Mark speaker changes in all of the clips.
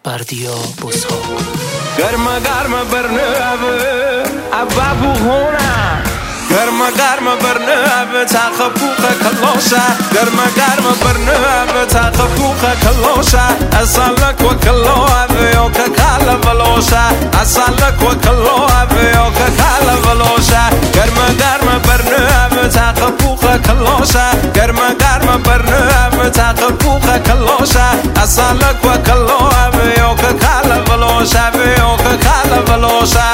Speaker 1: بردیا بزها
Speaker 2: گرمه گرمه برنه ابا بوغونه گرمه گرمه برنه تاخ بوخ کلوشه گرمه گرمه برنه تاخ بوخ کلوشه اصلك وكلوه بيو ككال بلوشه اصلك وكلوه بيو ككال بلوشه گرمه گرمه برنه تاخ بوخ کلوشه گرمه گرمه برنه تاخ بوخ کلوشه اصلك وكلوه بيو ككال بلوشه بيو ككال بلوشه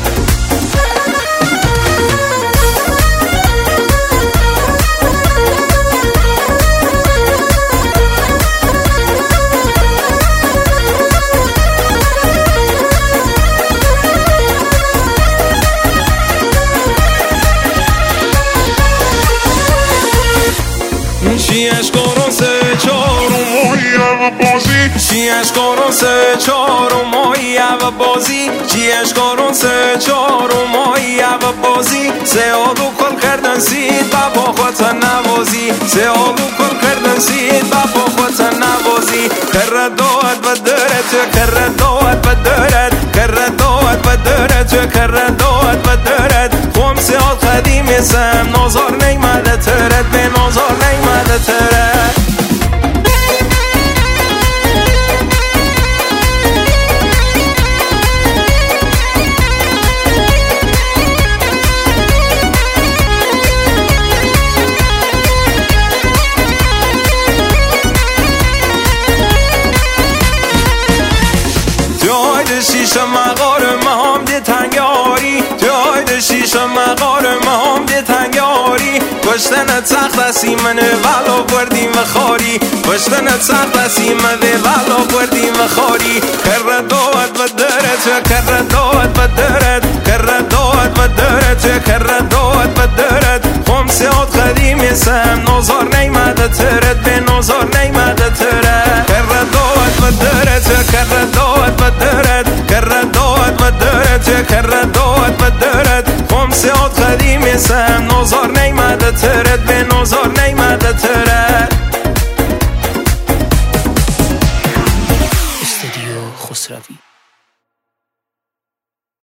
Speaker 2: She's gonna say choro moia bozi She's gonna say choro moia bozi She's gonna say choro moia bozi Se odu kol kardan sid babo khot navozi Se odu kol kardan sid babo khot navozi Karradoat badarat karradoat badarat karradoat badarat karradoat badarat khom se al qadim sam nazar neymade tarat be nazar neymade tarat شیشه مغار مهام ده تنگاری جای شیشه مغار مهام ده تنگاری کشتن سخت اسی منه ولو بردیم و خاری کشتن سخت اسی منه ولو بردیم و خاری کردوت بدرت کردوت بدرت کردوت بدرت کردوت بدرت خمسیات قدیم سم نظر نیمده ترت به نظر نیمده ترت کردوت بدرت کردوت بدرت كردوت بدرت كردوت بدرت خمسيات قديم سم نظر نيمده ترت به نظر نيمده ترت